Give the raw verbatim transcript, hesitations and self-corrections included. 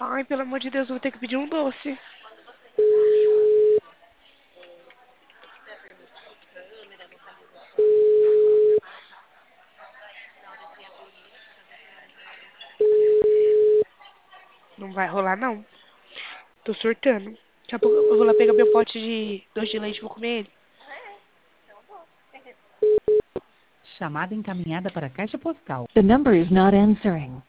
Ai, pelo amor de Deus, eu vou ter que pedir um doce. Não vai rolar, não. Tô surtando. Daqui a pouco eu vou lá pegar meu pote de doce de leite e vou comer ele. Chamada encaminhada para a caixa postal. The number is not answering.